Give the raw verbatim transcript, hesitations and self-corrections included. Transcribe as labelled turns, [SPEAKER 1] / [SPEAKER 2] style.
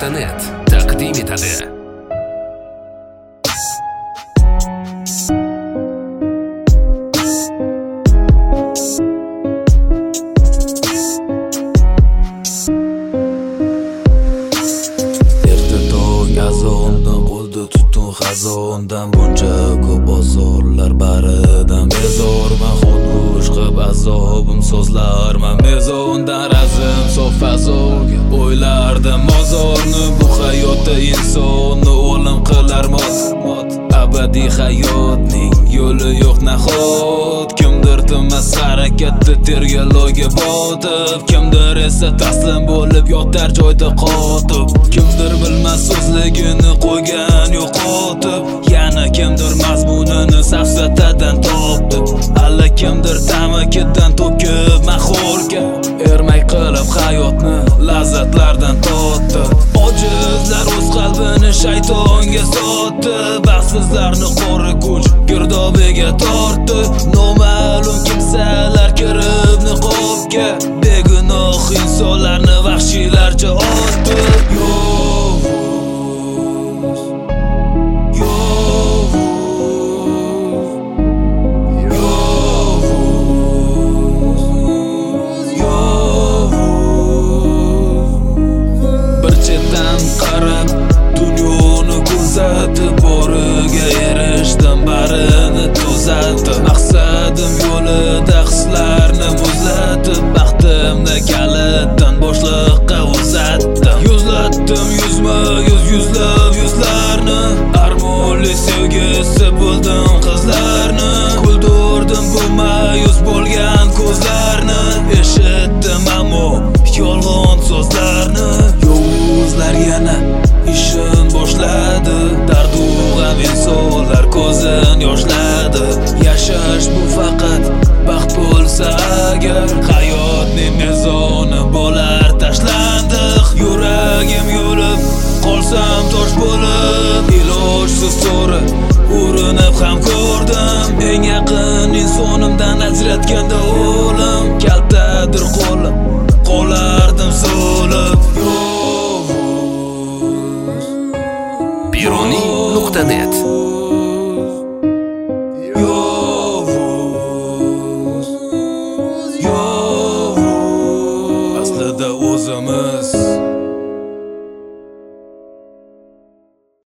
[SPEAKER 1] nuqta net taqdim etadi.
[SPEAKER 2] Azondan qo'lda tutun xazondan buncha ko'p ozorlar baridan bezorman xonush qilib azobim so'zlarman mezondan razim sof fazoga o'ylardim mozorni bu hayotda insonni o'lim qilar mot abadiy hayotning yo'li yo'q nahot kimdir tinmas harakatda tergaloga botib kimdir esa taslim bo'lib yotar joyda qotib kimdir bilmas so'zligini qo'ygan yo'qotib yana kimdir mazmunini safsatadan topdi alla kimdir tamakidan to'kib mahorga ermak qilib hayotni lazzatlardan totdi ojizlar o'z qalbini shaytonga sotdi baxtsizlarni qora kuch girdobiga tortdi noma'lum kimsalar kirib niqobga begunoh insonlarni vahshiylarcha otdi qarab dunyoni kuzatib boriga erishdim barini tuzatib maqsadim yo'lida hislarni muzlatib baxtimni kalitdan boshliqqa uzatdim yuzlatdim yuzma yuz yuzlab yuzlarni armonli sevgisi bo'ldim qizlarni kuldirdim bu ma'yus bo'lgan ko'zlarni eshitdim ammo yolg'on so'zlarni yovuzlar yana ishin boshladi dardu g'am insonlar ko'zin yoshladi yashash bu faqat baxt bo'lsa agar hayotning mezoni bo'lar tashlandiq yuragim yo'lib qolsam tosh bo'lib ilojsiz so'ri urinib ham ko'rdim eng yaqin insonimdan ajratganda o'lim kaltadir qo'lim qolardim so'lib
[SPEAKER 1] bironiy nuqta net